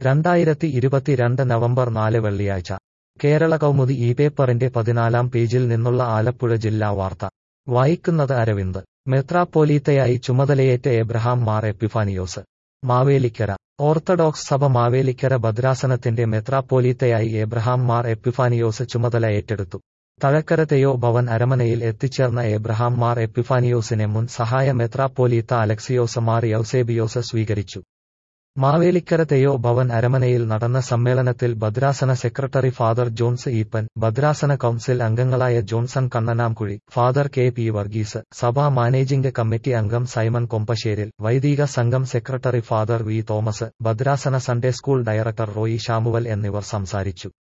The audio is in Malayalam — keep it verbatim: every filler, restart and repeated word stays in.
രണ്ടായിരത്തി ഇരുപത്തിരണ്ട് നവംബർ നാല് വെള്ളിയാഴ്ച കേരള കൗമുദി ഈ പേപ്പറിന്റെ പതിനാലാം പേജിൽ നിന്നുള്ള ആലപ്പുഴ ജില്ലാ വാർത്ത വായിക്കുന്നത് അരവിന്ദ്. മെത്രാപ്പോലീത്തയായി ചുമതലയേറ്റ എബ്രഹാം മാർ എപ്പിഫാനിയോസ്. മാവേലിക്കര. ഓർത്തഡോക്സ് സഭ മാവേലിക്കര ഭദ്രാസനത്തിന്റെ മെത്രാപ്പോലീത്തയായി എബ്രഹാം മാർ എപ്പിഫാനിയോസ് ചുമതല ഏറ്റെടുത്തു. തഴക്കര തെയോ ഭവൻ അരമനയിൽ എത്തിച്ചേർന്ന എബ്രഹാം മാർ എപ്പിഫാനിയോസിനെ മുൻ സഹായ മെത്രാപ്പോലീത്ത അലക്സിയോസ് മാർ യൗസേബിയോസ് സ്വീകരിച്ചു. മാവേലിക്കര തെയോ ഭവൻ അരമനയിൽ നടന്ന സമ്മേളനത്തിൽ ഭദ്രാസന സെക്രട്ടറി ഫാദർ ജോൺസ് ഈപ്പൻ, ഭദ്രാസന കൗൺസിൽ അംഗങ്ങളായ Johnson Kannanamkuzhy, father K P Varghese, സഭാ മാനേജിംഗ് കമ്മിറ്റി അംഗം സൈമൺ കൊമ്പശ്ശേരിൽ, വൈദിക സംഘം സെക്രട്ടറി ഫാദർ വി തോമസ്, ഭദ്രാസന Sunday school director Roy Samuel എന്നിവർ സംസാരിച്ചു.